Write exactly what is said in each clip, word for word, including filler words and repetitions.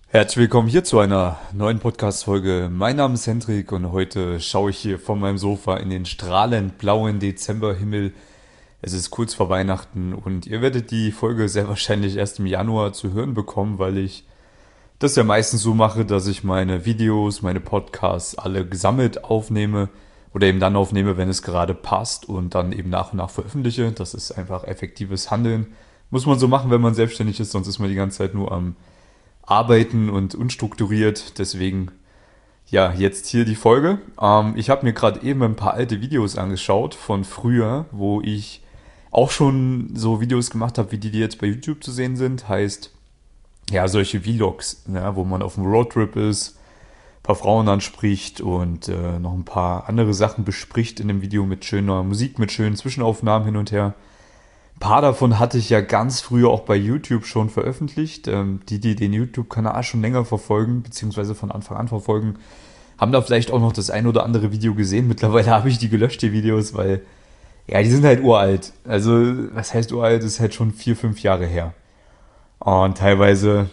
Herzlich willkommen hier zu einer neuen Podcast-Folge. Mein Name ist Hendrik und heute schaue ich hier von meinem Sofa in den strahlend blauen Dezemberhimmel. Es ist kurz vor Weihnachten und ihr werdet die Folge sehr wahrscheinlich erst im Januar zu hören bekommen, weil ich das ja meistens so mache, dass ich meine Videos, meine Podcasts alle gesammelt aufnehme oder eben dann aufnehme, wenn es gerade passt und dann eben nach und nach veröffentliche. Das ist einfach effektives Handeln. Muss man so machen, wenn man selbstständig ist, sonst ist man die ganze Zeit nur am Arbeiten und unstrukturiert. Deswegen, ja, jetzt hier die Folge. Ähm, ich habe mir gerade eben ein paar alte Videos angeschaut von früher, wo ich auch schon so Videos gemacht habe, wie die, die jetzt bei YouTube zu sehen sind. Heißt, ja, solche Vlogs, ja, wo man auf dem Roadtrip ist, ein paar Frauen anspricht und äh, noch ein paar andere Sachen bespricht in dem Video mit schöner Musik, mit schönen Zwischenaufnahmen hin und her. Ein paar davon hatte ich ja ganz früher auch bei YouTube schon veröffentlicht. Ähm, die, die den YouTube-Kanal schon länger verfolgen, beziehungsweise von Anfang an verfolgen, haben da vielleicht auch noch das ein oder andere Video gesehen. Mittlerweile habe ich die gelöscht, die Videos, weil, ja, die sind halt uralt. Also, was heißt uralt? Das ist halt schon vier, fünf Jahre her. Und teilweise,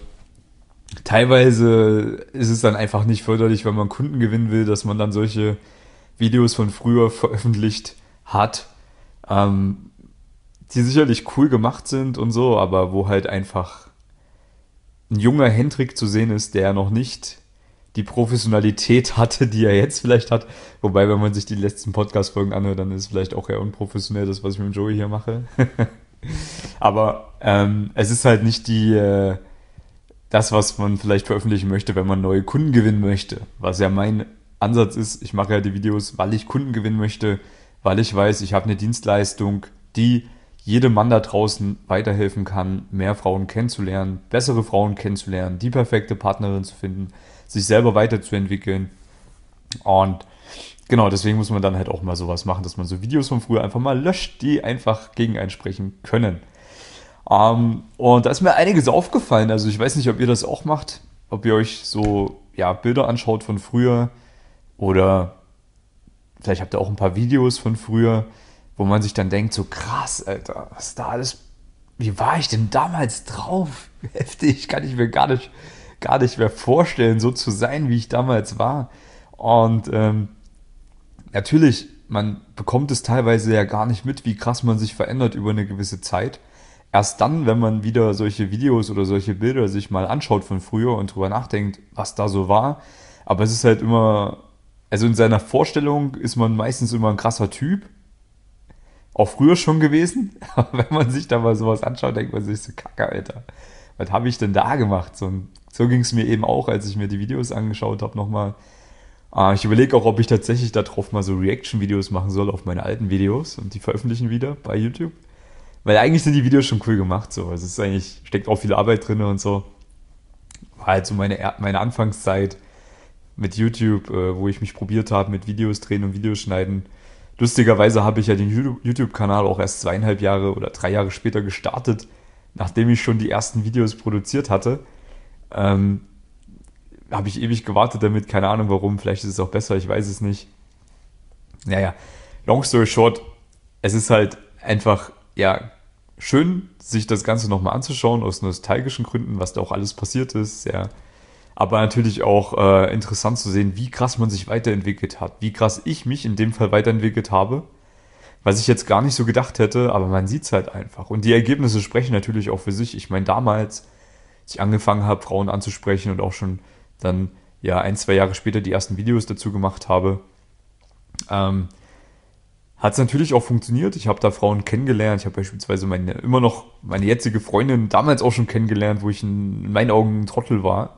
teilweise ist es dann einfach nicht förderlich, wenn man Kunden gewinnen will, dass man dann solche Videos von früher veröffentlicht hat. Ähm, die sicherlich cool gemacht sind und so, aber wo halt einfach ein junger Hendrik zu sehen ist, der noch nicht die Professionalität hatte, die er jetzt vielleicht hat. Wobei, wenn man sich die letzten Podcast-Folgen anhört, dann ist es vielleicht auch eher unprofessionell, das, was ich mit dem Joey hier mache. Aber ähm, es ist halt nicht die, äh, das, was man vielleicht veröffentlichen möchte, wenn man neue Kunden gewinnen möchte. Was ja mein Ansatz ist, ich mache ja die Videos, weil ich Kunden gewinnen möchte, weil ich weiß, ich habe eine Dienstleistung, die jedem Mann da draußen weiterhelfen kann, mehr Frauen kennenzulernen, bessere Frauen kennenzulernen, die perfekte Partnerin zu finden, sich selber weiterzuentwickeln. Und genau, deswegen muss man dann halt auch mal sowas machen, dass man so Videos von früher einfach mal löscht, die einfach gegen einen sprechen können. Ähm, und da ist mir einiges aufgefallen. Also ich weiß nicht, ob ihr das auch macht, ob ihr euch so ja, Bilder anschaut von früher oder vielleicht habt ihr auch ein paar Videos von früher, wo man sich dann denkt, so krass, Alter, was da alles, wie war ich denn damals drauf? Heftig, kann ich mir gar nicht, gar nicht mehr vorstellen, so zu sein, wie ich damals war. Und ähm, natürlich, man bekommt es teilweise ja gar nicht mit, wie krass man sich verändert über eine gewisse Zeit. Erst dann, wenn man wieder solche Videos oder solche Bilder sich mal anschaut von früher und drüber nachdenkt, was da so war. Aber es ist halt immer, also in seiner Vorstellung ist man meistens immer ein krasser Typ, auch früher schon gewesen. Aber wenn man sich da mal sowas anschaut, denkt man sich so, Kacke, Alter. Was habe ich denn da gemacht? So, so ging es mir eben auch, als ich mir die Videos angeschaut habe nochmal. Äh, ich überlege auch, ob ich tatsächlich darauf mal so Reaction-Videos machen soll auf meine alten Videos und die veröffentlichen wieder bei YouTube. Weil eigentlich sind die Videos schon cool gemacht. So. Es ist eigentlich, steckt auch viel Arbeit drin und so. War halt so meine, meine Anfangszeit mit YouTube, äh, wo ich mich probiert habe mit Videos drehen und Videos schneiden. Lustigerweise habe ich ja den YouTube-Kanal auch erst zweieinhalb Jahre oder drei Jahre später gestartet, nachdem ich schon die ersten Videos produziert hatte. Ähm, habe ich ewig gewartet damit, keine Ahnung warum, vielleicht ist es auch besser, ich weiß es nicht. Naja, long story short, es ist halt einfach, ja, schön, sich das Ganze nochmal anzuschauen, aus nostalgischen Gründen, was da auch alles passiert ist, ja. Aber natürlich auch äh, interessant zu sehen, wie krass man sich weiterentwickelt hat, wie krass ich mich in dem Fall weiterentwickelt habe, was ich jetzt gar nicht so gedacht hätte, aber man sieht es halt einfach. Und die Ergebnisse sprechen natürlich auch für sich. Ich meine, damals, als ich angefangen habe, Frauen anzusprechen und auch schon dann ja ein, zwei Jahre später die ersten Videos dazu gemacht habe, ähm, hat es natürlich auch funktioniert. Ich habe da Frauen kennengelernt. Ich habe beispielsweise meine, immer noch meine jetzige Freundin damals auch schon kennengelernt, wo ich in, in meinen Augen ein Trottel war.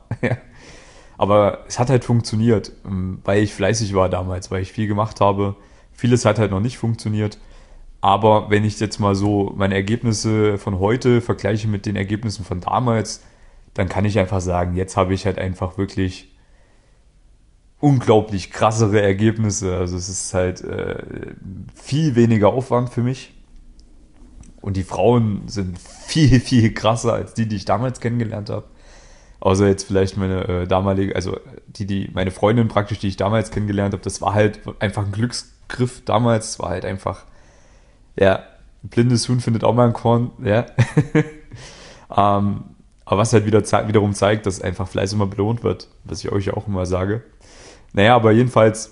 Aber es hat halt funktioniert, ähm, weil ich fleißig war damals, weil ich viel gemacht habe. Vieles hat halt noch nicht funktioniert. Aber wenn ich jetzt mal so meine Ergebnisse von heute vergleiche mit den Ergebnissen von damals, dann kann ich einfach sagen, jetzt habe ich halt einfach wirklich unglaublich krassere Ergebnisse. Also es ist halt äh, viel weniger Aufwand für mich. Und die Frauen sind viel, viel krasser als die, die ich damals kennengelernt habe. Außer jetzt vielleicht meine äh, damalige, also die, die, meine Freundin praktisch, die ich damals kennengelernt habe, das war halt einfach ein Glücksgriff damals. Es war halt einfach, ja, ein blindes Huhn findet auch mal ein Korn, ja. ähm, Aber was halt wieder zei- wiederum zeigt, dass einfach Fleiß immer belohnt wird, was ich euch ja auch immer sage. Naja, aber jedenfalls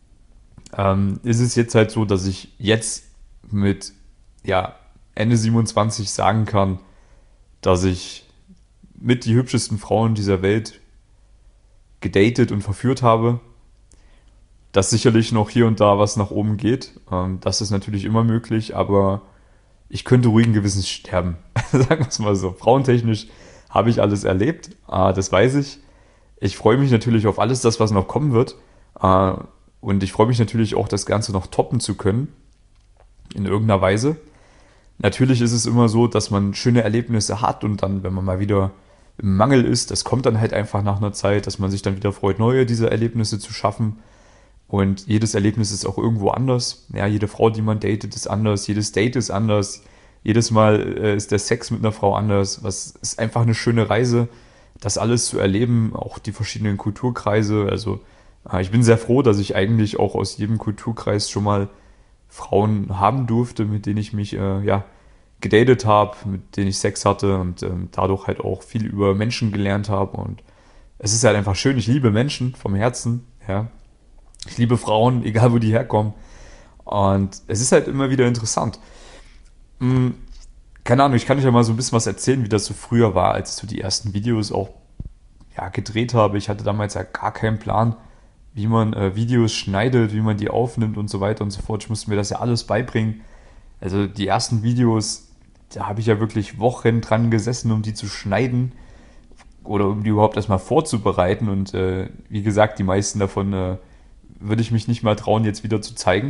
ähm, ist es jetzt halt so, dass ich jetzt mit ja, Ende siebenundzwanzig sagen kann, dass ich mit die hübschesten Frauen dieser Welt gedatet und verführt habe. Dass sicherlich noch hier und da was nach oben geht. Ähm, das ist natürlich immer möglich, aber ich könnte ruhigen Gewissens sterben. Sagen wir es mal so. Frauentechnisch habe ich alles erlebt, äh, das weiß ich. Ich freue mich natürlich auf alles das, was noch kommen wird. Äh, und ich freue mich natürlich auch, das Ganze noch toppen zu können. In irgendeiner Weise. Natürlich ist es immer so, dass man schöne Erlebnisse hat und dann, wenn man mal wieder im Mangel ist, das kommt dann halt einfach nach einer Zeit, dass man sich dann wieder freut, neue dieser Erlebnisse zu schaffen. Und jedes Erlebnis ist auch irgendwo anders. Ja, jede Frau, die man datet, ist anders. Jedes Date ist anders. Jedes Mal äh, ist der Sex mit einer Frau anders. Was ist einfach eine schöne Reise, das alles zu erleben, auch die verschiedenen Kulturkreise. Also äh, ich bin sehr froh, dass ich eigentlich auch aus jedem Kulturkreis schon mal Frauen haben durfte, mit denen ich mich äh, ja gedatet habe, mit denen ich Sex hatte und ähm, dadurch halt auch viel über Menschen gelernt habe. Und es ist halt einfach schön. Ich liebe Menschen vom Herzen. Ja, ich liebe Frauen, egal wo die herkommen. Und es ist halt immer wieder interessant. Hm, keine Ahnung, ich kann euch ja mal so ein bisschen was erzählen, wie das so früher war, als ich so die ersten Videos auch ja, gedreht habe. Ich hatte damals ja gar keinen Plan, wie man äh, Videos schneidet, wie man die aufnimmt und so weiter und so fort. Ich musste mir das ja alles beibringen. Also die ersten Videos, da habe ich ja wirklich Wochen dran gesessen, um die zu schneiden oder um die überhaupt erstmal vorzubereiten. Und äh, wie gesagt, die meisten davon äh, würde ich mich nicht mal trauen, jetzt wieder zu zeigen.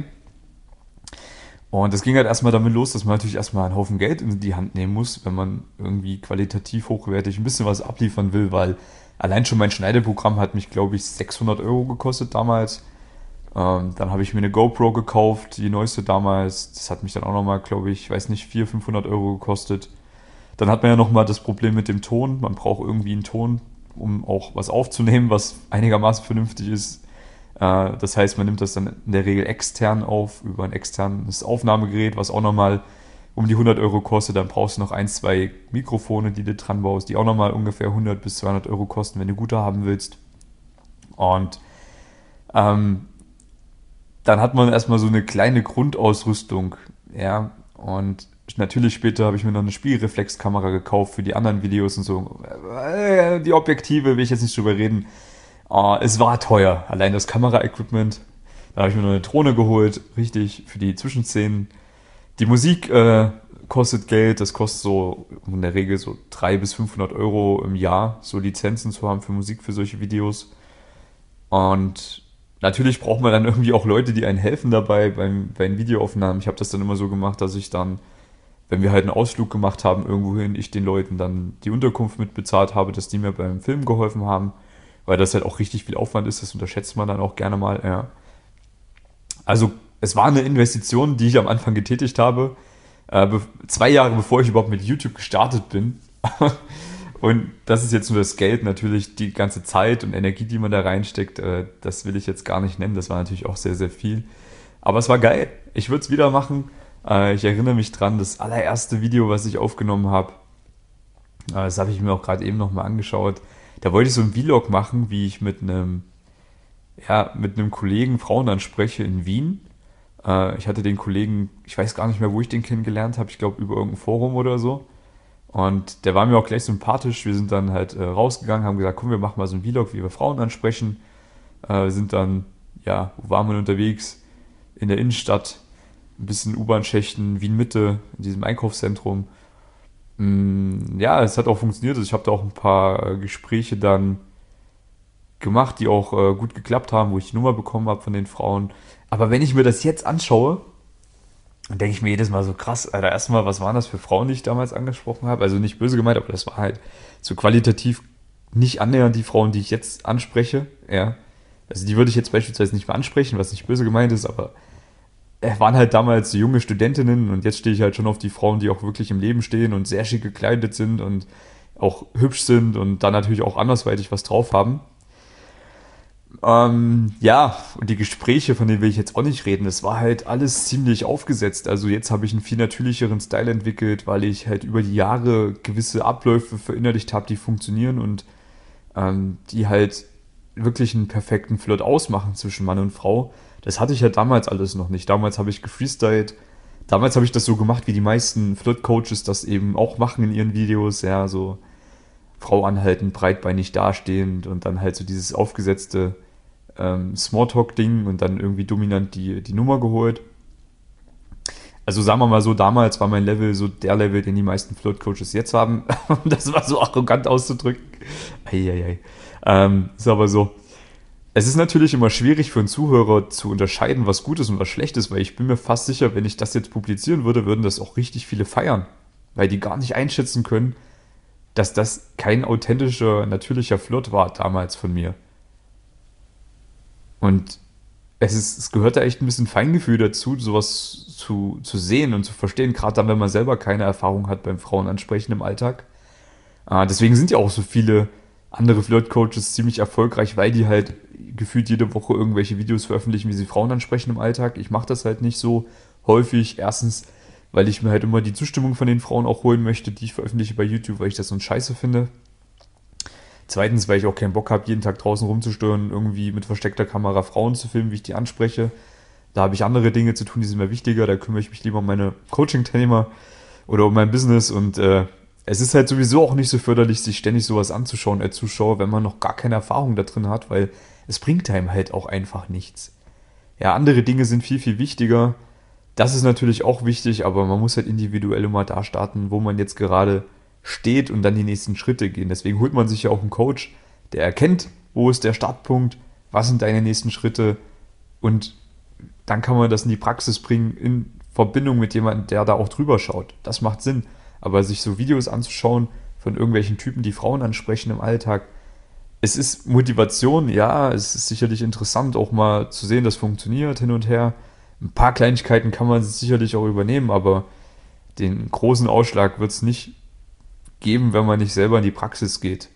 Und das ging halt erstmal damit los, dass man natürlich erstmal einen Haufen Geld in die Hand nehmen muss, wenn man irgendwie qualitativ hochwertig ein bisschen was abliefern will, weil allein schon mein Schneideprogramm hat mich, glaube ich, sechshundert Euro gekostet damals. Ähm, dann habe ich mir eine GoPro gekauft, die neueste damals. Das hat mich dann auch nochmal, glaube ich, weiß nicht, vierhundert, fünfhundert Euro gekostet. Dann hat man ja nochmal das Problem mit dem Ton. Man braucht irgendwie einen Ton, um auch was aufzunehmen, was einigermaßen vernünftig ist. Äh, das heißt, man nimmt das dann in der Regel extern auf, über ein externes Aufnahmegerät, was auch nochmal um die hundert Euro kostet. Dann brauchst du noch ein, zwei Mikrofone, die du dran baust, die auch nochmal ungefähr hundert bis zweihundert Euro kosten, wenn du gute haben willst. Und ähm, dann hat man erstmal so eine kleine Grundausrüstung, ja, und natürlich später habe ich mir noch eine Spiegelreflexkamera gekauft für die anderen Videos und so. Äh, Die Objektive will ich jetzt nicht drüber reden. Äh, es war teuer, allein das Kameraequipment. Dann habe ich mir noch eine Drohne geholt, richtig, für die Zwischenszenen. Die Musik äh, kostet Geld, das kostet so in der Regel so dreihundert bis fünfhundert Euro im Jahr, so Lizenzen zu haben für Musik für solche Videos. Und natürlich braucht man dann irgendwie auch Leute, die einen helfen dabei beim, bei den Videoaufnahmen. Ich habe das dann immer so gemacht, dass ich dann, wenn wir halt einen Ausflug gemacht haben irgendwohin, ich den Leuten dann die Unterkunft mitbezahlt habe, dass die mir beim Film geholfen haben, weil das halt auch richtig viel Aufwand ist, das unterschätzt man dann auch gerne mal. Ja. Also es war eine Investition, die ich am Anfang getätigt habe, äh, be- zwei Jahre bevor ich überhaupt mit YouTube gestartet bin. Und das ist jetzt nur das Geld, natürlich die ganze Zeit und Energie, die man da reinsteckt, äh, das will ich jetzt gar nicht nennen. Das war natürlich auch sehr, sehr viel. Aber es war geil. Ich würde es wieder machen. Äh, ich erinnere mich dran, das allererste Video, was ich aufgenommen habe, äh, das habe ich mir auch gerade eben nochmal angeschaut. Da wollte ich so einen Vlog machen, wie ich mit einem, ja, mit einem Kollegen Frauen anspreche in Wien. Äh, ich hatte den Kollegen, ich weiß gar nicht mehr, wo ich den kennengelernt habe. Ich glaube, über irgendein Forum oder so. Und der war mir auch gleich sympathisch. Wir sind dann halt äh, rausgegangen, haben gesagt, komm, wir machen mal so einen Vlog, wie wir Frauen ansprechen. Äh, wir sind dann, ja, wo waren wir unterwegs? In der Innenstadt, ein bisschen U-Bahn-Schächten, Wien-Mitte, in diesem Einkaufszentrum. Mm, ja, es hat auch funktioniert. Also ich habe da auch ein paar äh, Gespräche dann gemacht, die auch äh, gut geklappt haben, wo ich die Nummer bekommen habe von den Frauen. Aber wenn ich mir das jetzt anschaue, dann denke ich mir jedes Mal so krass, Alter, erstmal, was waren das für Frauen, die ich damals angesprochen habe? Also nicht böse gemeint, aber das war halt so qualitativ nicht annähernd die Frauen, die ich jetzt anspreche. Ja. Also die würde ich jetzt beispielsweise nicht mehr ansprechen, was nicht böse gemeint ist, aber es waren halt damals so junge Studentinnen und jetzt stehe ich halt schon auf die Frauen, die auch wirklich im Leben stehen und sehr schick gekleidet sind und auch hübsch sind und dann natürlich auch andersweitig was drauf haben. Ähm, ja, und die Gespräche, von denen will ich jetzt auch nicht reden, das war halt alles ziemlich aufgesetzt. Also jetzt habe ich einen viel natürlicheren Style entwickelt, weil ich halt über die Jahre gewisse Abläufe verinnerlicht habe, die funktionieren und ähm, die halt wirklich einen perfekten Flirt ausmachen zwischen Mann und Frau. Das hatte ich ja damals alles noch nicht. Damals habe ich gefreestylt. Damals habe ich das so gemacht, wie die meisten Flirt-Coaches das eben auch machen in ihren Videos. Ja, so Frau anhalten, breitbeinig dastehend und dann halt so dieses aufgesetzte ähm, Smalltalk-Ding und dann irgendwie dominant die, die Nummer geholt. Also sagen wir mal so, damals war mein Level so der Level, den die meisten Flirt-Coaches jetzt haben. Das war so arrogant auszudrücken. Eieiei. Ähm, ist aber so. Es ist natürlich immer schwierig für einen Zuhörer zu unterscheiden, was gut ist und was schlecht ist, weil ich bin mir fast sicher, wenn ich das jetzt publizieren würde, würden das auch richtig viele feiern. Weil die gar nicht einschätzen können, dass das kein authentischer, natürlicher Flirt war damals von mir. Und es ist, es gehört da echt ein bisschen Feingefühl dazu, sowas zu, zu sehen und zu verstehen, gerade dann, wenn man selber keine Erfahrung hat beim Frauenansprechen im Alltag. Äh, deswegen sind ja auch so viele andere Flirt-Coaches ziemlich erfolgreich, weil die halt gefühlt jede Woche irgendwelche Videos veröffentlichen, wie sie Frauen ansprechen im Alltag. Ich mache das halt nicht so häufig. Erstens, weil ich mir halt immer die Zustimmung von den Frauen auch holen möchte, die ich veröffentliche bei YouTube, weil ich das so ein Scheiße finde. Zweitens, weil ich auch keinen Bock habe, jeden Tag draußen rumzustören, irgendwie mit versteckter Kamera Frauen zu filmen, wie ich die anspreche. Da habe ich andere Dinge zu tun, die sind mir wichtiger. Da kümmere ich mich lieber um meine Coaching-Teilnehmer oder um mein Business. Und äh, es ist halt sowieso auch nicht so förderlich, sich ständig sowas anzuschauen als Zuschauer, wenn man noch gar keine Erfahrung da drin hat, weil es bringt einem halt auch einfach nichts. Ja, andere Dinge sind viel, viel wichtiger. Das ist natürlich auch wichtig, aber man muss halt individuell immer da starten, wo man jetzt gerade steht und dann die nächsten Schritte gehen. Deswegen holt man sich ja auch einen Coach, der erkennt, wo ist der Startpunkt, was sind deine nächsten Schritte und dann kann man das in die Praxis bringen in Verbindung mit jemandem, der da auch drüber schaut. Das macht Sinn. Aber sich so Videos anzuschauen von irgendwelchen Typen, die Frauen ansprechen im Alltag, es ist Motivation, ja, es ist sicherlich interessant, auch mal zu sehen, das funktioniert hin und her. Ein paar Kleinigkeiten kann man sicherlich auch übernehmen, aber den großen Ausschlag wird es nicht geben, wenn man nicht selber in die Praxis geht.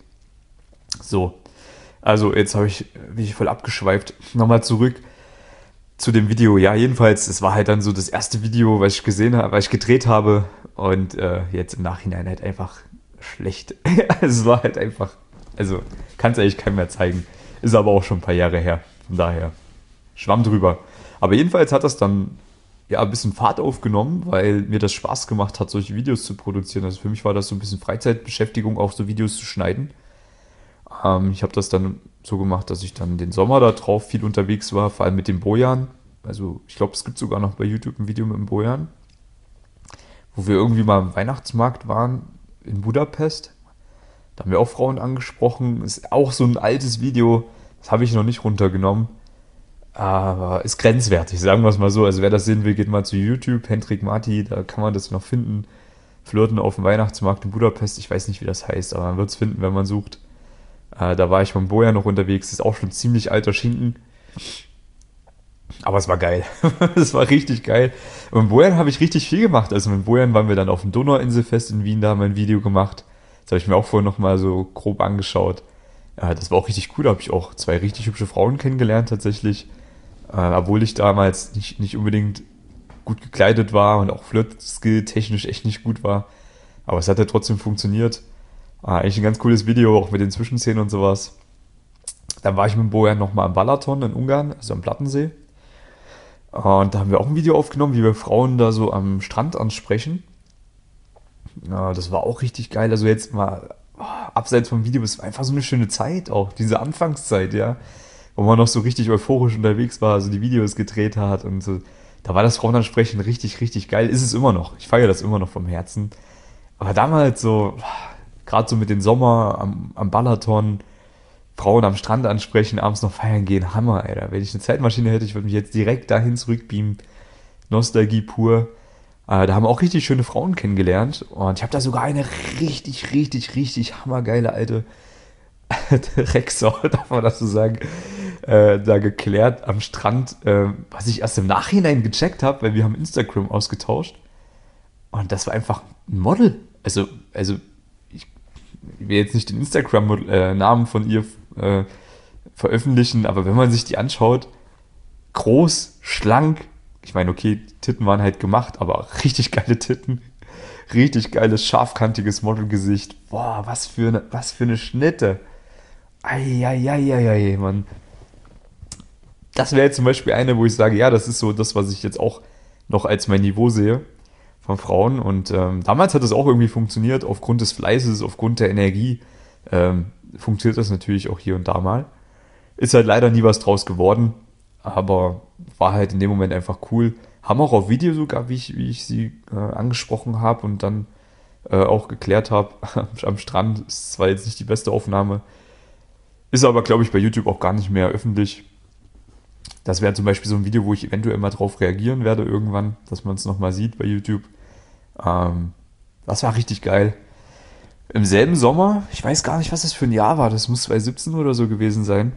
So, also jetzt habe ich mich voll abgeschweift. Nochmal zurück zu dem Video. Ja, jedenfalls, es war halt dann so das erste Video, was ich gesehen habe, was ich gedreht habe und äh, jetzt im Nachhinein halt einfach schlecht. Es war halt einfach, also kann es eigentlich keinem mehr zeigen. Ist aber auch schon ein paar Jahre her. Von daher, Schwamm drüber. Aber jedenfalls hat das dann ja ein bisschen Fahrt aufgenommen, weil mir das Spaß gemacht hat, solche Videos zu produzieren. Also für mich war das so ein bisschen Freizeitbeschäftigung, auch so Videos zu schneiden. Ähm, ich habe das dann so gemacht, dass ich dann den Sommer da drauf viel unterwegs war, vor allem mit dem Bojan. Also ich glaube, es gibt sogar noch bei YouTube ein Video mit dem Bojan, wo wir irgendwie mal am Weihnachtsmarkt waren in Budapest. Da haben wir auch Frauen angesprochen. Ist auch so ein altes Video, das habe ich noch nicht runtergenommen. Aber ist grenzwertig, sagen wir es mal so. Also wer das sehen will, geht mal zu YouTube, Hendrik Marti, da kann man das noch finden. Flirten auf dem Weihnachtsmarkt in Budapest, ich weiß nicht, wie das heißt, aber man wird es finden, wenn man sucht. Äh, da war ich mit dem Bojan noch unterwegs, ist auch schon ziemlich alter Schinken. Aber es war geil. Es war richtig geil. Und mit Bojan habe ich richtig viel gemacht. Also mit Bojan waren wir dann auf dem Donauinselfest in Wien, da haben wir ein Video gemacht. Das habe ich mir auch vorher nochmal so grob angeschaut. Ja, das war auch richtig cool, da habe ich auch zwei richtig hübsche Frauen kennengelernt tatsächlich. Äh, obwohl ich damals nicht, nicht unbedingt gut gekleidet war und auch Flirt-Skill technisch echt nicht gut war. Aber es hat ja trotzdem funktioniert. Äh, eigentlich ein ganz cooles Video, auch mit den Zwischenszenen und sowas. Dann war ich mit dem Bojan nochmal am Balaton in Ungarn, also am Plattensee. Und da haben wir auch ein Video aufgenommen, wie wir Frauen da so am Strand ansprechen. Ja, das war auch richtig geil. Also jetzt mal oh, abseits vom Video, es war einfach so eine schöne Zeit auch, diese Anfangszeit, ja, wo man noch so richtig euphorisch unterwegs war, so die Videos gedreht hat und so. Da war das Frauenansprechen richtig, richtig geil. Ist es immer noch. Ich feiere das immer noch vom Herzen. Aber damals so, gerade so mit dem Sommer am, am Balaton, Frauen am Strand ansprechen, abends noch feiern gehen, Hammer, Alter. Wenn ich eine Zeitmaschine hätte, ich würde mich jetzt direkt dahin zurückbeamen. Nostalgie pur. Äh, da haben wir auch richtig schöne Frauen kennengelernt. Und ich habe da sogar eine richtig, richtig, richtig hammergeile alte Rexau, darf man das so sagen, äh, da geklärt am Strand, äh, was ich erst im Nachhinein gecheckt habe, weil wir haben Instagram ausgetauscht. Und das war einfach ein Model. Also, also ich will jetzt nicht den Instagram-Namen von ihr äh, veröffentlichen, aber wenn man sich die anschaut, groß, schlank, ich meine, okay, die Titten waren halt gemacht, aber richtig geile Titten, richtig geiles, scharfkantiges Modelgesicht. Boah, was für eine, was für eine Schnitte. Eieieiei, Mann. Das wäre jetzt zum Beispiel eine, wo ich sage, ja, das ist so das, was ich jetzt auch noch als mein Niveau sehe von Frauen. Und ähm, damals hat das auch irgendwie funktioniert, aufgrund des Fleißes, aufgrund der Energie. Ähm, funktioniert das natürlich auch hier und da mal. Ist halt leider nie was draus geworden, aber war halt in dem Moment einfach cool. Haben auch auf Video sogar, wie ich, wie ich sie äh, angesprochen habe und dann äh, auch geklärt habe, am Strand. Ist zwar jetzt nicht die beste Aufnahme, ist aber, glaube ich, bei YouTube auch gar nicht mehr öffentlich. Das wäre zum Beispiel so ein Video, wo ich eventuell mal drauf reagieren werde irgendwann, dass man es nochmal sieht bei YouTube. Ähm, das war richtig geil. Im selben Sommer, ich weiß gar nicht, was das für ein Jahr war, das muss zwanzig siebzehn oder so gewesen sein,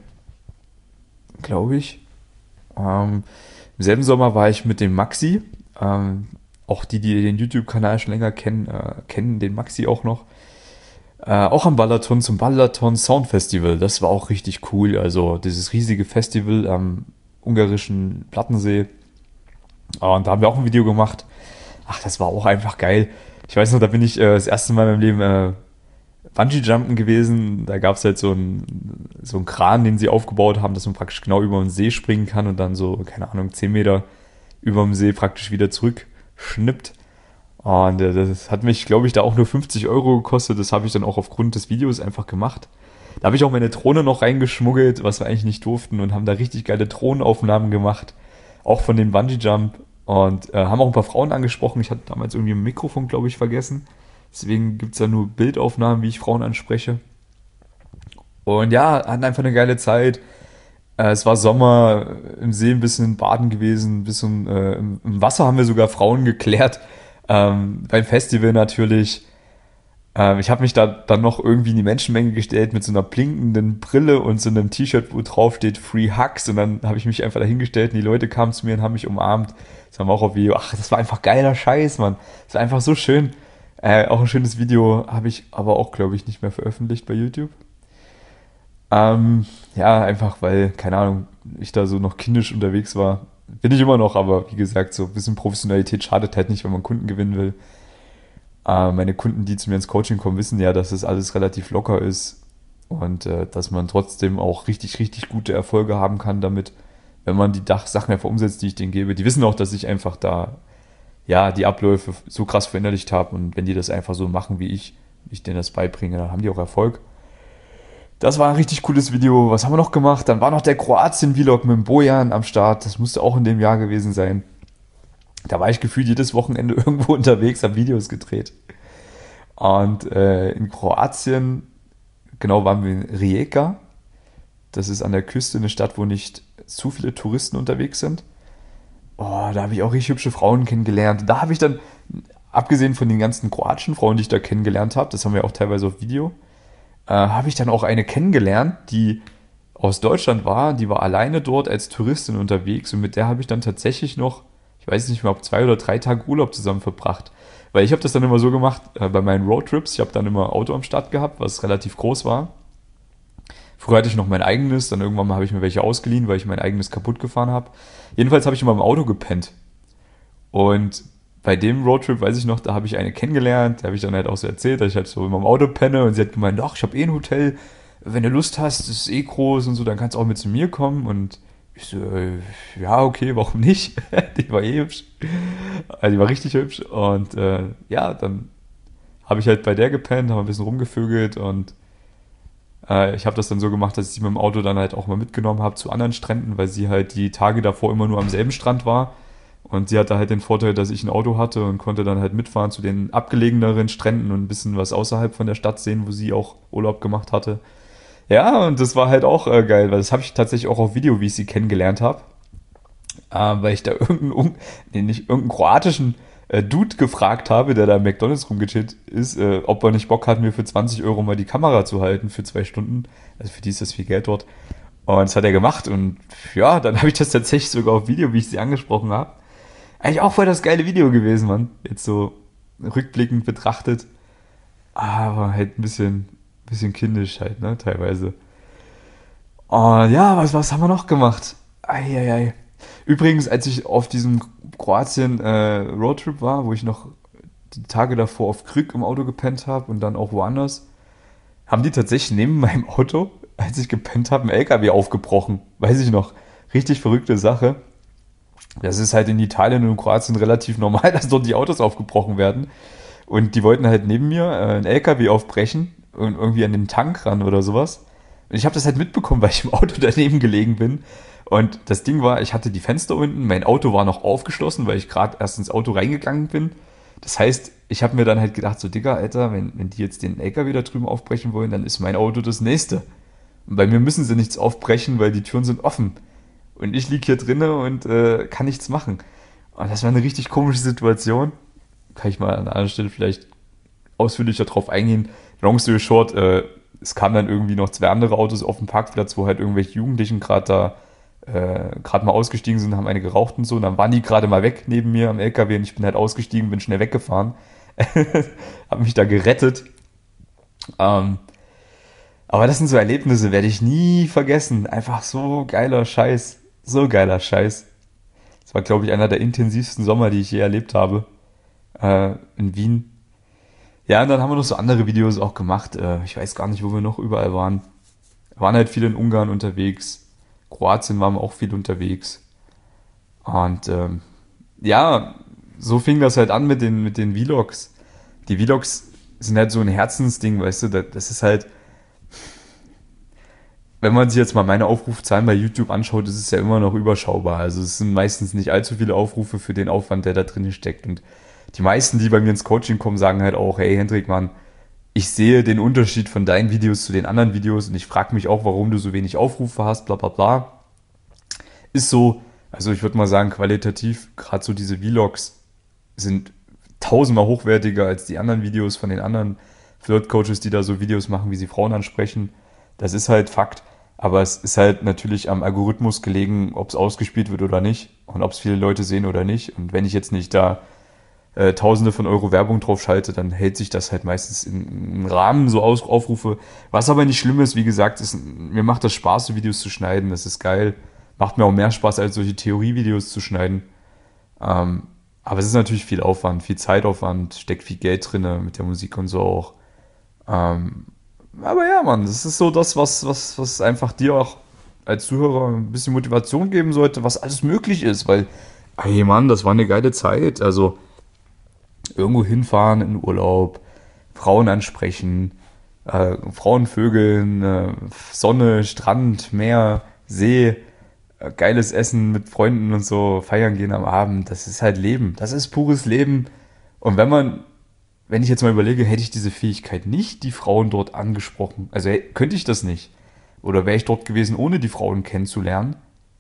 glaube ich. Ähm, Im selben Sommer war ich mit dem Maxi, ähm, auch die, die den YouTube-Kanal schon länger kennen, äh, kennen den Maxi auch noch. Äh, auch am Balaton zum Balaton Sound Festival. Das war auch richtig cool. Also dieses riesige Festival am ungarischen Plattensee. Äh, und da haben wir auch ein Video gemacht. Ach, das war auch einfach geil. Ich weiß noch, da bin ich äh, das erste Mal in meinem Leben äh, Bungee-Jumpen gewesen. Da gab es halt so einen so einen Kran, den sie aufgebaut haben, dass man praktisch genau über den See springen kann und dann so, keine Ahnung, zehn Meter über dem See praktisch wieder zurückschnippt. Und äh, das hat mich, glaube ich, da auch nur fünfzig Euro gekostet. Das habe ich dann auch aufgrund des Videos einfach gemacht. Da habe ich auch meine Drohne noch reingeschmuggelt, was wir eigentlich nicht durften, und haben da richtig geile Drohnenaufnahmen gemacht. Auch von dem Bungee-Jump. Und äh, haben auch ein paar Frauen angesprochen. Ich hatte damals irgendwie ein Mikrofon, glaube ich, vergessen. Deswegen gibt es da nur Bildaufnahmen, wie ich Frauen anspreche. Und ja, hatten einfach eine geile Zeit. Äh, es war Sommer, im See ein bisschen baden gewesen, ein bisschen äh, im, im Wasser haben wir sogar Frauen geklärt. Ähm, beim Festival natürlich. Ähm, ich habe mich da dann noch irgendwie in die Menschenmenge gestellt mit so einer blinkenden Brille und so einem T-Shirt, wo drauf steht Free Hugs. Und dann habe ich mich einfach dahingestellt und die Leute kamen zu mir und haben mich umarmt. Das haben wir auch auf Video. Ach, das war einfach geiler Scheiß, Mann. Das war einfach so schön. Äh, auch ein schönes Video habe ich aber auch, glaube ich, nicht mehr veröffentlicht bei YouTube. Ähm, ja, einfach weil, keine Ahnung, ich da so noch kindisch unterwegs war. Bin ich immer noch, aber wie gesagt, so ein bisschen Professionalität schadet halt nicht, wenn man Kunden gewinnen will. Äh, meine Kunden, die zu mir ins Coaching kommen, wissen ja, dass das alles relativ locker ist und äh, dass man trotzdem auch richtig, richtig gute Erfolge haben kann damit, wenn man die Dach Sachen einfach umsetzt, die ich denen gebe. Die wissen auch, dass ich einfach da, ja, die Abläufe so krass verinnerlicht habe, und wenn die das einfach so machen wie ich, ich denen das beibringe, dann haben die auch Erfolg. Das war ein richtig cooles Video. Was haben wir noch gemacht? Dann war noch der Kroatien-Vlog mit dem Bojan am Start. Das musste auch in dem Jahr gewesen sein. Da war ich gefühlt jedes Wochenende irgendwo unterwegs, habe Videos gedreht. Und äh, in Kroatien, genau, waren wir in Rijeka. Das ist an der Küste eine Stadt, wo nicht zu viele Touristen unterwegs sind. Oh, da habe ich auch richtig hübsche Frauen kennengelernt. Da habe ich dann, abgesehen von den ganzen kroatischen Frauen, die ich da kennengelernt habe, das haben wir auch teilweise auf Video, äh, habe ich dann auch eine kennengelernt, die aus Deutschland war. Die war alleine dort als Touristin unterwegs, und mit der habe ich dann tatsächlich noch, ich weiß nicht mehr, ob zwei oder drei Tage Urlaub zusammen verbracht. Weil ich habe das dann immer so gemacht, äh, bei meinen Roadtrips, ich habe dann immer Auto am Start gehabt, was relativ groß war. Früher hatte ich noch mein eigenes, dann irgendwann mal habe ich mir welche ausgeliehen, weil ich mein eigenes kaputt gefahren habe. Jedenfalls habe ich immer im Auto gepennt. Und bei dem Roadtrip, weiß ich noch, da habe ich eine kennengelernt, da habe ich dann halt auch so erzählt, dass ich halt so immer im Auto penne, und sie hat gemeint, ach, ich habe eh ein Hotel, wenn du Lust hast, das ist eh groß und so, dann kannst du auch mit zu mir kommen. Und ich so, äh, ja, okay, warum nicht? Die war eh hübsch. Also die war richtig hübsch. Und äh, ja, dann habe ich halt bei der gepennt, haben ein bisschen rumgevögelt, und äh, ich habe das dann so gemacht, dass ich sie mit dem Auto dann halt auch mal mitgenommen habe zu anderen Stränden, weil sie halt die Tage davor immer nur am selben Strand war. Und sie hatte halt den Vorteil, dass ich ein Auto hatte und konnte dann halt mitfahren zu den abgelegeneren Stränden und ein bisschen was außerhalb von der Stadt sehen, wo sie auch Urlaub gemacht hatte. Ja, und das war halt auch äh, geil, weil das habe ich tatsächlich auch auf Video, wie ich sie kennengelernt habe. Äh, weil ich da irgendeinen, um, nee, nicht, irgendeinen kroatischen äh, Dude gefragt habe, der da im McDonalds rumgechillt ist, äh, ob er nicht Bock hat, mir für zwanzig Euro mal die Kamera zu halten für zwei Stunden. Also für die ist das viel Geld dort. Und das hat er gemacht, und ja, dann habe ich das tatsächlich sogar auf Video, wie ich sie angesprochen habe. Eigentlich auch voll das geile Video gewesen, Mann. Jetzt so rückblickend betrachtet. Aber halt ein bisschen, bisschen kindisch halt, ne, teilweise. Und ja, was, was haben wir noch gemacht? Eieiei. Übrigens, als ich auf diesem Kroatien äh, Roadtrip war, wo ich noch die Tage davor auf Krück im Auto gepennt habe und dann auch woanders, haben die tatsächlich neben meinem Auto, als ich gepennt habe, einen L K W aufgebrochen. Weiß ich noch. Richtig verrückte Sache. Das ist halt in Italien und in Kroatien relativ normal, dass dort die Autos aufgebrochen werden. Und die wollten halt neben mir äh, einen L K W aufbrechen und irgendwie an den Tank ran oder sowas. Und ich habe das halt mitbekommen, weil ich im Auto daneben gelegen bin. Und das Ding war, ich hatte die Fenster unten, mein Auto war noch aufgeschlossen, weil ich gerade erst ins Auto reingegangen bin. Das heißt, ich habe mir dann halt gedacht, so Digga, Alter, wenn, wenn die jetzt den L K W da drüben aufbrechen wollen, dann ist mein Auto das nächste. Und bei mir müssen sie nichts aufbrechen, weil die Türen sind offen. Und ich liege hier drinnen und äh, kann nichts machen. Und das war eine richtig komische Situation. Kann ich mal an einer anderen Stelle vielleicht ausführlicher drauf eingehen. Long story short, äh, es kamen dann irgendwie noch zwei andere Autos auf dem Parkplatz, wo halt irgendwelche Jugendlichen gerade da äh, gerade mal ausgestiegen sind, haben eine geraucht und so. Und dann waren die gerade mal weg neben mir am L K W und ich bin halt ausgestiegen, bin schnell weggefahren. Hab mich da gerettet. Ähm, aber das sind so Erlebnisse, werde ich nie vergessen. Einfach so geiler Scheiß. So geiler Scheiß. Das war, glaube ich, einer der intensivsten Sommer, die ich je erlebt habe. Äh, in Wien. Ja, und dann haben wir noch so andere Videos auch gemacht. Äh, ich weiß gar nicht, wo wir noch überall waren. Wir waren halt viel in Ungarn unterwegs. Kroatien waren wir auch viel unterwegs. Und ähm, ja, so fing das halt an mit den, mit den Vlogs. Die Vlogs sind halt so ein Herzensding, weißt du, das, das ist halt, wenn man sich jetzt mal meine Aufrufzahlen bei YouTube anschaut, ist es ja immer noch überschaubar. Also es sind meistens nicht allzu viele Aufrufe für den Aufwand, der da drin steckt. Und die meisten, die bei mir ins Coaching kommen, sagen halt auch, hey Hendrik, Mann, ich sehe den Unterschied von deinen Videos zu den anderen Videos und ich frage mich auch, warum du so wenig Aufrufe hast, bla bla bla. Ist so, also ich würde mal sagen, qualitativ, gerade so diese Vlogs sind tausendmal hochwertiger als die anderen Videos von den anderen Flirt-Coaches, die da so Videos machen, wie sie Frauen ansprechen. Das ist halt Fakt. Aber es ist halt natürlich am Algorithmus gelegen, ob es ausgespielt wird oder nicht und ob es viele Leute sehen oder nicht. Und wenn ich jetzt nicht da äh, Tausende von Euro Werbung drauf schalte, dann hält sich das halt meistens im Rahmen, so Aus Aufrufe. Was aber nicht schlimm ist, wie gesagt, ist, mir macht das Spaß, so Videos zu schneiden. Das ist geil. Macht mir auch mehr Spaß, als solche Theorievideos zu schneiden. Ähm, aber es ist natürlich viel Aufwand, viel Zeitaufwand, steckt viel Geld drin mit der Musik und so auch. Ähm, aber ja, Mann, das ist so das, was, was, was einfach dir auch als Zuhörer ein bisschen Motivation geben sollte, was alles möglich ist, weil, hey Mann, das war eine geile Zeit. Also irgendwo hinfahren in Urlaub, Frauen ansprechen, äh, Frauen vögeln, äh, Sonne, Strand, Meer, See, äh, geiles Essen mit Freunden und so, feiern gehen am Abend, das ist halt Leben. Das ist pures Leben. Und wenn man wenn ich jetzt mal überlege, hätte ich diese Fähigkeit nicht, die Frauen dort angesprochen, also hey, könnte ich das nicht, oder wäre ich dort gewesen, ohne die Frauen kennenzulernen,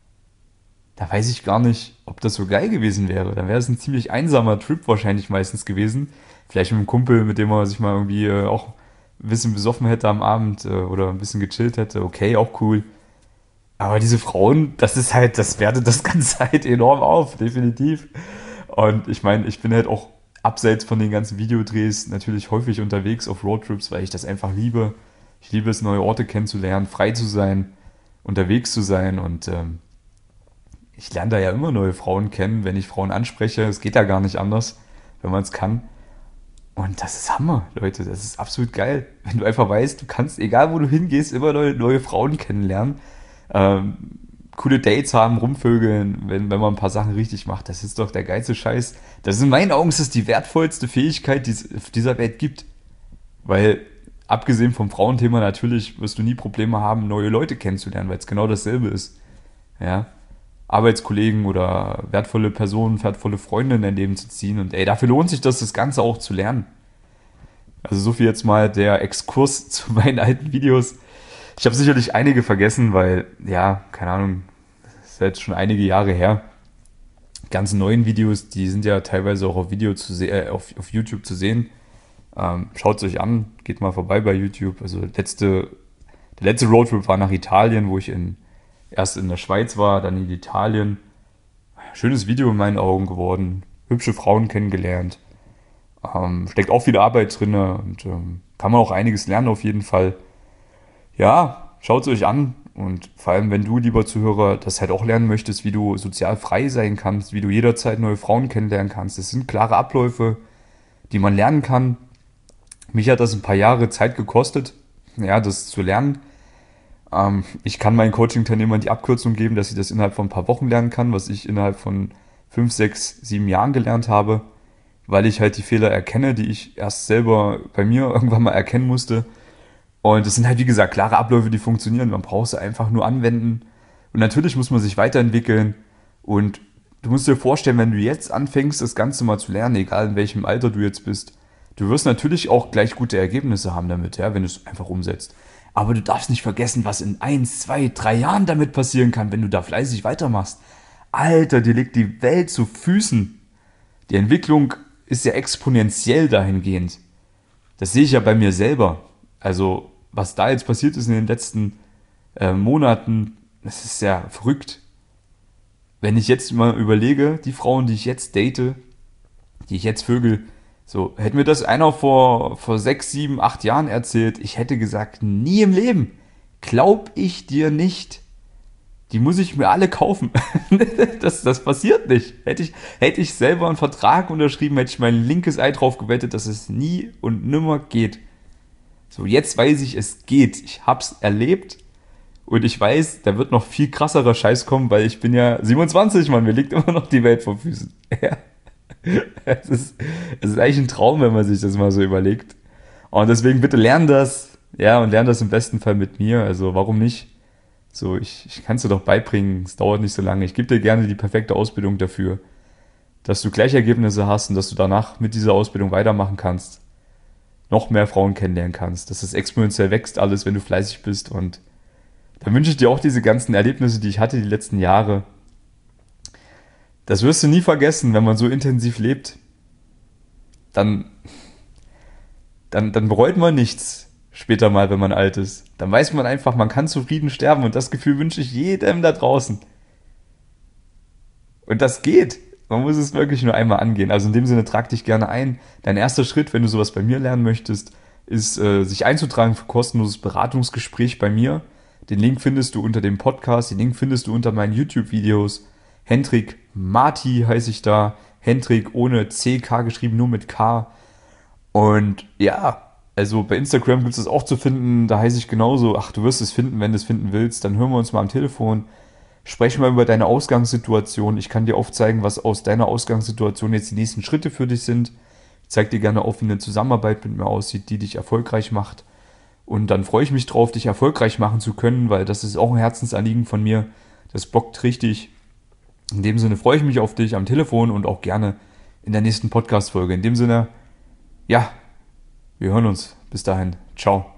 da weiß ich gar nicht, ob das so geil gewesen wäre. Dann wäre es ein ziemlich einsamer Trip wahrscheinlich meistens gewesen. Vielleicht mit einem Kumpel, mit dem man sich mal irgendwie äh, auch ein bisschen besoffen hätte am Abend äh, oder ein bisschen gechillt hätte. Okay, auch cool. Aber diese Frauen, das ist halt, das wertet das Ganze halt enorm auf, definitiv. Und ich meine, ich bin halt auch abseits von den ganzen Videodrehs natürlich häufig unterwegs auf Roadtrips, weil ich das einfach liebe. Ich liebe es, neue Orte kennenzulernen, frei zu sein, unterwegs zu sein und ähm, ich lerne da ja immer neue Frauen kennen, wenn ich Frauen anspreche. Es geht ja gar nicht anders, wenn man es kann. Und das ist Hammer, Leute. Das ist absolut geil. Wenn du einfach weißt, du kannst, egal wo du hingehst, immer neue, neue Frauen kennenlernen. Ähm, coole Dates haben, rumvögeln, wenn, wenn man ein paar Sachen richtig macht. Das ist doch der geilste Scheiß. Das ist in meinen Augen ist das die wertvollste Fähigkeit, die es auf dieser Welt gibt. Weil, abgesehen vom Frauenthema, natürlich wirst du nie Probleme haben, neue Leute kennenzulernen, weil es genau dasselbe ist. Ja. Arbeitskollegen oder wertvolle Personen, wertvolle Freunde in dein Leben zu ziehen. Und ey, dafür lohnt sich das, das Ganze auch zu lernen. Also so viel jetzt mal der Exkurs zu meinen alten Videos. Ich habe sicherlich einige vergessen, weil, ja, keine Ahnung, das ist jetzt schon einige Jahre her. Die ganzen neuen Videos, die sind ja teilweise auch auf Video zu se- äh, auf, auf YouTube zu sehen. Ähm, Schaut es euch an, geht mal vorbei bei YouTube. Also letzte, der letzte Roadtrip war nach Italien, wo ich in, erst in der Schweiz war, dann in Italien. Schönes Video in meinen Augen geworden. Hübsche Frauen kennengelernt. Ähm, steckt auch viel Arbeit drin und ähm, kann man auch einiges lernen auf jeden Fall. Ja, schaut es euch an. Und vor allem, wenn du, lieber Zuhörer, das halt auch lernen möchtest, wie du sozial frei sein kannst, wie du jederzeit neue Frauen kennenlernen kannst. Das sind klare Abläufe, die man lernen kann. Mich hat das ein paar Jahre Zeit gekostet, ja, das zu lernen. Ähm, ich kann meinen Coaching-Teilnehmern die Abkürzung geben, dass sie das innerhalb von ein paar Wochen lernen kann, was ich innerhalb von fünf, sechs, sieben Jahren gelernt habe, weil ich halt die Fehler erkenne, die ich erst selber bei mir irgendwann mal erkennen musste. Und es sind halt, wie gesagt, klare Abläufe, die funktionieren. Man braucht sie einfach nur anwenden. Und natürlich muss man sich weiterentwickeln. Und du musst dir vorstellen, wenn du jetzt anfängst, das Ganze mal zu lernen, egal in welchem Alter du jetzt bist, du wirst natürlich auch gleich gute Ergebnisse haben damit, ja, wenn du es einfach umsetzt. Aber du darfst nicht vergessen, was in eins, zwei, drei Jahren damit passieren kann, wenn du da fleißig weitermachst. Alter, dir liegt die Welt zu Füßen. Die Entwicklung ist ja exponentiell dahingehend. Das sehe ich ja bei mir selber. Also, was da jetzt passiert ist in den letzten äh, Monaten, das ist ja verrückt. Wenn ich jetzt mal überlege, die Frauen, die ich jetzt date, die ich jetzt vögel, so, hätte mir das einer vor, vor sechs, sieben, acht Jahren erzählt, ich hätte gesagt, nie im Leben. Glaub ich dir nicht. Die muss ich mir alle kaufen. das, das passiert nicht. Hätte ich, hätte ich selber einen Vertrag unterschrieben, hätte ich mein linkes Ei drauf gewettet, dass es nie und nimmer geht. So, jetzt weiß ich, es geht. Ich hab's erlebt und ich weiß, da wird noch viel krasserer Scheiß kommen, weil ich bin ja siebenundzwanzig, Mann, mir liegt immer noch die Welt vor Füßen. Ja. Es ist, es ist eigentlich ein Traum, wenn man sich das mal so überlegt. Und deswegen bitte lern das, ja, und lern das im besten Fall mit mir. Also warum nicht? So, ich, ich kann es dir doch beibringen, es dauert nicht so lange. Ich gebe dir gerne die perfekte Ausbildung dafür, dass du gleich Ergebnisse hast und dass du danach mit dieser Ausbildung weitermachen kannst. Noch mehr Frauen kennenlernen kannst, dass es exponentiell wächst alles, wenn du fleißig bist. Und dann wünsche ich dir auch diese ganzen Erlebnisse, die ich hatte die letzten Jahre. Das wirst du nie vergessen, wenn man so intensiv lebt. Dann, dann, dann bereut man nichts später mal, wenn man alt ist. Dann weiß man einfach, man kann zufrieden sterben und das Gefühl wünsche ich jedem da draußen. Und das geht. Man muss es wirklich nur einmal angehen. Also in dem Sinne, trag dich gerne ein. Dein erster Schritt, wenn du sowas bei mir lernen möchtest, ist, äh, sich einzutragen für kostenloses Beratungsgespräch bei mir. Den Link findest du unter dem Podcast, den Link findest du unter meinen YouTube-Videos. Hendrik Marti heiße ich da. Hendrik ohne C K geschrieben, nur mit K. Und ja, also bei Instagram gibt es das auch zu finden. Da heiße ich genauso. Ach, du wirst es finden, wenn du es finden willst. Dann hören wir uns mal am Telefon. Sprechen wir über deine Ausgangssituation. Ich kann dir aufzeigen, was aus deiner Ausgangssituation jetzt die nächsten Schritte für dich sind. Ich zeige dir gerne auf, wie eine Zusammenarbeit mit mir aussieht, die dich erfolgreich macht. Und dann freue ich mich drauf, dich erfolgreich machen zu können, weil das ist auch ein Herzensanliegen von mir. Das bockt richtig. In dem Sinne freue ich mich auf dich am Telefon und auch gerne in der nächsten Podcast-Folge. In dem Sinne, ja, wir hören uns. Bis dahin. Ciao.